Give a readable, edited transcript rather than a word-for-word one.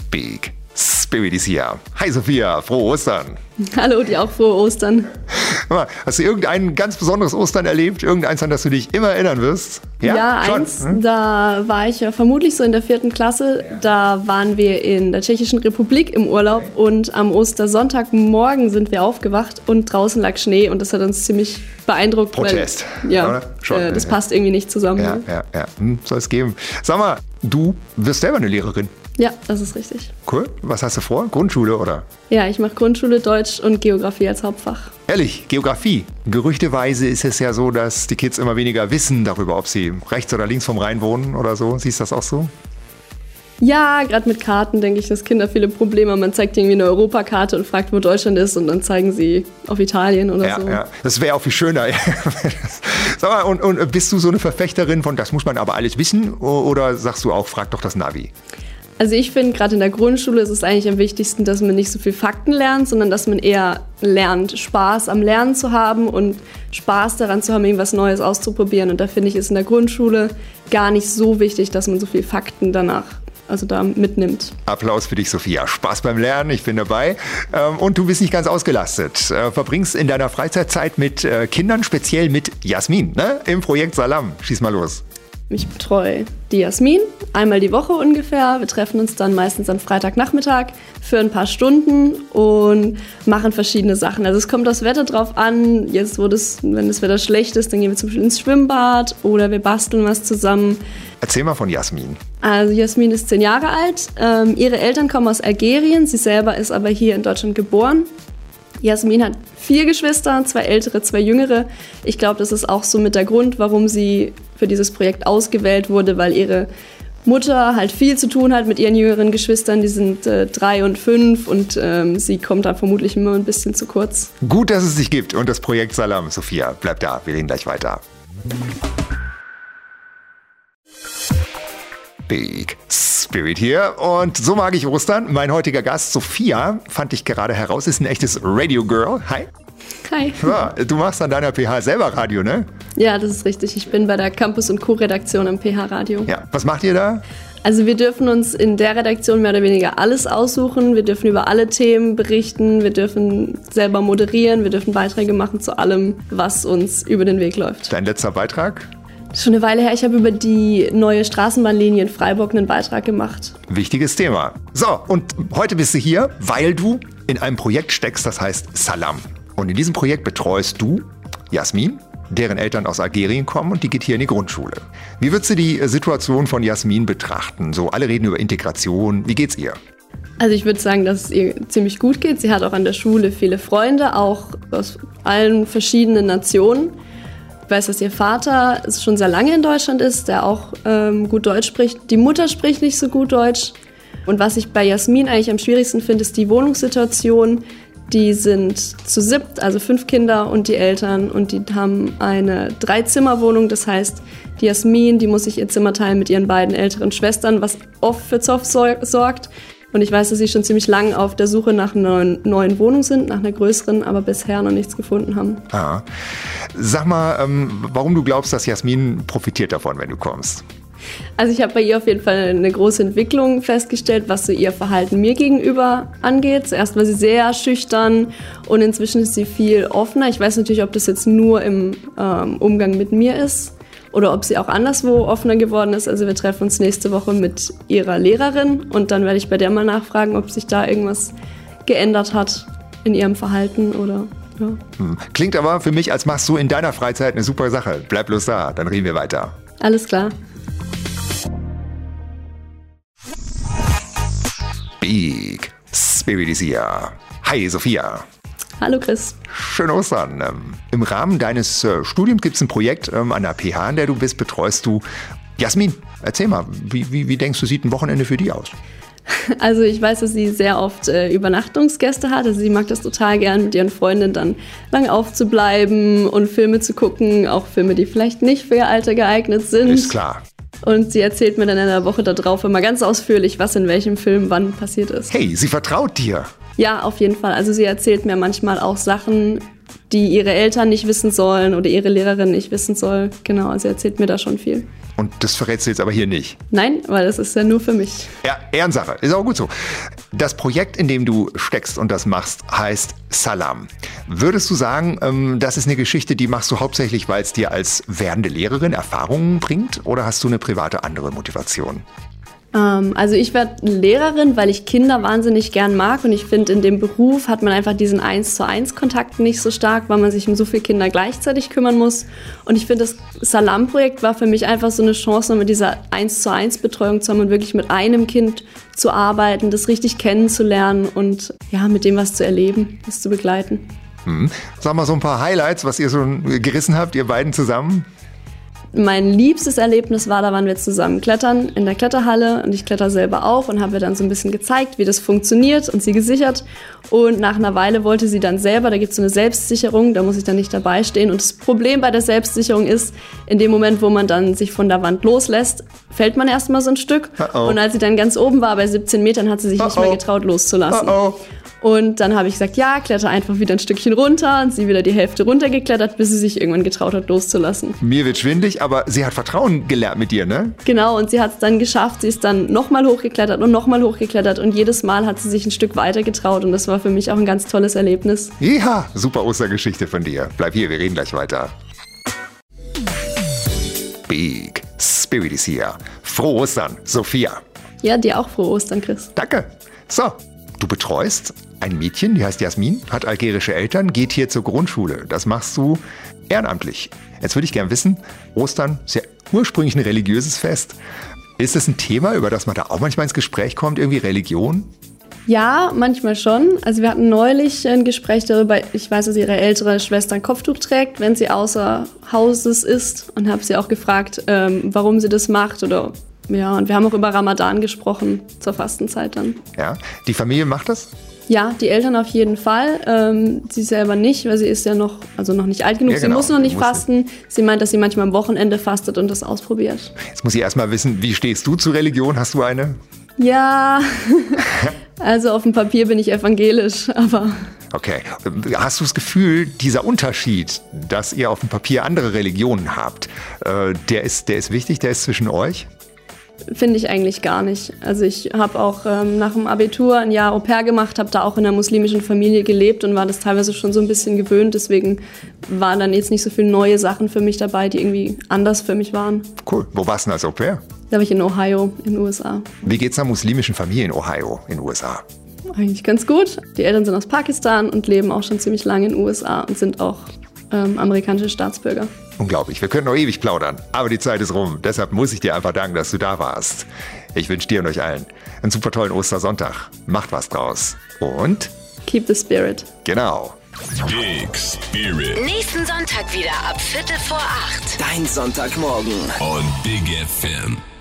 Big Spirit is here. Hi Sophia, frohe Ostern. Hallo, dir auch frohe Ostern. Hast du irgendein ganz besonderes Ostern erlebt? Irgendeins, an das du dich immer erinnern wirst? Ja, eins. Da war ich ja vermutlich so in der 4. Klasse. Da waren wir in der Tschechischen Republik im Urlaub und am Ostersonntagmorgen sind wir aufgewacht und draußen lag Schnee und das hat uns ziemlich beeindruckt. Protest. Weil, das passt irgendwie nicht zusammen. Ja. Soll es geben. Sag mal, du wirst selber eine Lehrerin. Ja, das ist richtig. Cool. Was hast du vor? Grundschule, oder? Ja, ich mache Grundschule, Deutsch und Geografie als Hauptfach. Ehrlich, Geografie. Gerüchteweise ist es ja so, dass die Kids immer weniger wissen darüber, ob sie rechts oder links vom Rhein wohnen oder so. Siehst du das auch so? Ja, gerade mit Karten denke ich, dass Kinder viele Probleme haben. Man zeigt irgendwie eine Europakarte und fragt, wo Deutschland ist und dann zeigen sie auf Italien oder so. Ja, das wäre auch viel schöner. Sag mal, und bist du so eine Verfechterin von, das muss man aber alles wissen, oder sagst du auch, frag doch das Navi? Also ich finde, gerade in der Grundschule ist es eigentlich am wichtigsten, dass man nicht so viel Fakten lernt, sondern dass man eher lernt, Spaß am Lernen zu haben und Spaß daran zu haben, irgendwas Neues auszuprobieren. Und da finde ich, ist in der Grundschule gar nicht so wichtig, dass man so viel Fakten da mitnimmt. Applaus für dich, Sophia. Spaß beim Lernen, ich bin dabei. Und du bist nicht ganz ausgelastet. Verbringst in deiner Freizeitzeit mit Kindern, speziell mit Jasmin, ne? Im Projekt Salam. Schieß mal los. Ich betreue die Jasmin einmal die Woche ungefähr. Wir treffen uns dann meistens am Freitagnachmittag für ein paar Stunden und machen verschiedene Sachen. Also es kommt das Wetter drauf an. Jetzt, wenn das Wetter schlecht ist, dann gehen wir zum Beispiel ins Schwimmbad oder wir basteln was zusammen. Erzähl mal von Jasmin. Also Jasmin ist 10 Jahre alt. Ihre Eltern kommen aus Algerien. Sie selber ist aber hier in Deutschland geboren. Jasmin hat 4 Geschwister, 2 ältere, 2 jüngere. Ich glaube, das ist auch so mit der Grund, warum sie für dieses Projekt ausgewählt wurde, weil ihre Mutter halt viel zu tun hat mit ihren jüngeren Geschwistern. Die sind 3 und 5 und sie kommt da vermutlich immer ein bisschen zu kurz. Gut, dass es dich gibt und das Projekt Salam. Sophia, bleib da, wir reden gleich weiter. Big Spirit hier und so mag ich Ostern. Mein heutiger Gast, Sophia, fand ich gerade heraus, ist ein echtes Radio-Girl. Hi. Hi. Ja, du machst an deiner PH selber Radio, ne? Ja, das ist richtig. Ich bin bei der Campus- und Co-Redaktion am PH-Radio. Ja, was macht ihr da? Also wir dürfen uns in der Redaktion mehr oder weniger alles aussuchen. Wir dürfen über alle Themen berichten, wir dürfen selber moderieren, wir dürfen Beiträge machen zu allem, was uns über den Weg läuft. Dein letzter Beitrag? Schon eine Weile her, ich habe über die neue Straßenbahnlinie in Freiburg einen Beitrag gemacht. Wichtiges Thema. So, und heute bist du hier, weil du in einem Projekt steckst, das heißt Salam. Und in diesem Projekt betreust du Jasmin, deren Eltern aus Algerien kommen und die geht hier in die Grundschule. Wie würdest du die Situation von Jasmin betrachten? So, alle reden über Integration. Wie geht's ihr? Also ich würde sagen, dass es ihr ziemlich gut geht. Sie hat auch an der Schule viele Freunde, auch aus allen verschiedenen Nationen. Ich weiß, dass ihr Vater schon sehr lange in Deutschland ist, der auch gut Deutsch spricht. Die Mutter spricht nicht so gut Deutsch. Und was ich bei Jasmin eigentlich am schwierigsten finde, ist die Wohnungssituation. Die sind zu 7, also 5 Kinder und die Eltern. Und die haben eine 3-Zimmer-Wohnung. Das heißt, die Jasmin, die muss sich ihr Zimmer teilen mit ihren beiden älteren Schwestern, was oft für Zoff sorgt. Und ich weiß, dass sie schon ziemlich lang auf der Suche nach einer neuen Wohnung sind, nach einer größeren, aber bisher noch nichts gefunden haben. Ah. Sag mal, warum du glaubst, dass Jasmin profitiert davon, wenn du kommst? Also ich habe bei ihr auf jeden Fall eine große Entwicklung festgestellt, was so ihr Verhalten mir gegenüber angeht. Zuerst war sie sehr schüchtern und inzwischen ist sie viel offener. Ich weiß natürlich, ob das jetzt nur im Umgang mit mir ist oder ob sie auch anderswo offener geworden ist. Also wir treffen uns nächste Woche mit ihrer Lehrerin und dann werde ich bei der mal nachfragen, ob sich da irgendwas geändert hat in ihrem Verhalten oder ja. Klingt aber für mich, als machst du in deiner Freizeit eine super Sache. Bleib bloß da, dann reden wir weiter. Alles klar. Big Spirit is here. Hi Sophia. Hallo Chris. Schöne Ostern. Im Rahmen deines Studiums gibt es ein Projekt an der PH, an der du bist, betreust du Jasmin. Erzähl mal, wie denkst du, sieht ein Wochenende für die aus? Also ich weiß, dass sie sehr oft Übernachtungsgäste hat. Also sie mag das total gern, mit ihren Freundinnen dann lange aufzubleiben und Filme zu gucken. Auch Filme, die vielleicht nicht für ihr Alter geeignet sind. Ist klar. Und sie erzählt mir dann in der Woche darauf immer ganz ausführlich, was in welchem Film wann passiert ist. Hey, sie vertraut dir. Ja, auf jeden Fall. Also sie erzählt mir manchmal auch Sachen, die ihre Eltern nicht wissen sollen oder ihre Lehrerin nicht wissen soll. Genau, also er erzählt mir da schon viel. Und das verrätst du jetzt aber hier nicht? Nein, weil das ist ja nur für mich. Ja, Ehrensache, ist auch gut so. Das Projekt, in dem du steckst und das machst, heißt Salam. Würdest du sagen, das ist eine Geschichte, die machst du hauptsächlich, weil es dir als werdende Lehrerin Erfahrungen bringt? Oder hast du eine private andere Motivation? Also ich werde Lehrerin, weil ich Kinder wahnsinnig gern mag und ich finde, in dem Beruf hat man einfach diesen 1:1 Kontakt nicht so stark, weil man sich um so viele Kinder gleichzeitig kümmern muss. Und ich finde, das Salam-Projekt war für mich einfach so eine Chance, mit dieser 1:1 Betreuung zu haben und wirklich mit einem Kind zu arbeiten, das richtig kennenzulernen und ja, mit dem was zu erleben, das zu begleiten. Sag mal so ein paar Highlights, was ihr so gerissen habt, ihr beiden zusammen. Mein liebstes Erlebnis war, da waren wir zusammen klettern in der Kletterhalle und ich kletter selber auch und habe ihr dann so ein bisschen gezeigt, wie das funktioniert und sie gesichert. Und nach einer Weile wollte sie dann selber, da gibt es so eine Selbstsicherung, da muss ich dann nicht dabei stehen. Und das Problem bei der Selbstsicherung ist, in dem Moment, wo man dann sich von der Wand loslässt, fällt man erstmal so ein Stück. Und als sie dann ganz oben war, bei 17 Metern, hat sie sich nicht mehr getraut loszulassen. Und dann habe ich gesagt, ja, kletter einfach wieder ein Stückchen runter und sie wieder die Hälfte runtergeklettert, bis sie sich irgendwann getraut hat, loszulassen. Mir wird schwindelig, aber sie hat Vertrauen gelernt mit dir, ne? Genau, und sie hat es dann geschafft. Sie ist dann nochmal hochgeklettert und nochmal hochgeklettert und jedes Mal hat sie sich ein Stück weiter getraut und das war für mich auch ein ganz tolles Erlebnis. Ja, super Ostergeschichte von dir. Bleib hier, wir reden gleich weiter. Big Spirit is here. Frohe Ostern, Sophia. Ja, dir auch frohe Ostern, Chris. Danke. So, du betreust ein Mädchen, die heißt Jasmin, hat algerische Eltern, geht hier zur Grundschule. Das machst du ehrenamtlich. Jetzt würde ich gerne wissen, Ostern ist ja ursprünglich ein religiöses Fest. Ist es ein Thema, über das man da auch manchmal ins Gespräch kommt, irgendwie Religion? Ja, manchmal schon. Also wir hatten neulich ein Gespräch darüber, ich weiß, dass ihre ältere Schwester ein Kopftuch trägt, wenn sie außer Hauses ist und habe sie auch gefragt, warum sie das macht oder ja, und wir haben auch über Ramadan gesprochen, zur Fastenzeit dann. Ja, die Familie macht das? Ja, die Eltern auf jeden Fall. Sie selber nicht, weil sie ist ja noch nicht alt genug. Ja, genau. Sie muss noch nicht fasten. Sie meint, dass sie manchmal am Wochenende fastet und das ausprobiert. Jetzt muss ich erstmal wissen, wie stehst du zu Religion? Hast du eine? Ja, also auf dem Papier bin ich evangelisch, aber... Okay. Hast du das Gefühl, dieser Unterschied, dass ihr auf dem Papier andere Religionen habt, der ist wichtig, der ist zwischen euch? Finde ich eigentlich gar nicht. Also ich habe auch nach dem Abitur ein Jahr Au pair gemacht, habe da auch in einer muslimischen Familie gelebt und war das teilweise schon so ein bisschen gewöhnt. Deswegen waren dann jetzt nicht so viele neue Sachen für mich dabei, die irgendwie anders für mich waren. Cool. Wo warst du denn als Au pair? Da war ich in Ohio, in den USA. Wie geht's einer muslimischen Familie in Ohio, in den USA? Eigentlich ganz gut. Die Eltern sind aus Pakistan und leben auch schon ziemlich lange in den USA und sind auch amerikanische Staatsbürger. Unglaublich, wir können noch ewig plaudern, aber die Zeit ist rum. Deshalb muss ich dir einfach danken, dass du da warst. Ich wünsche dir und euch allen einen super tollen Ostersonntag. Macht was draus. Und? Keep the spirit. Genau. Big Spirit. Nächsten Sonntag wieder ab 7:45. Dein Sonntagmorgen. Und Big FM.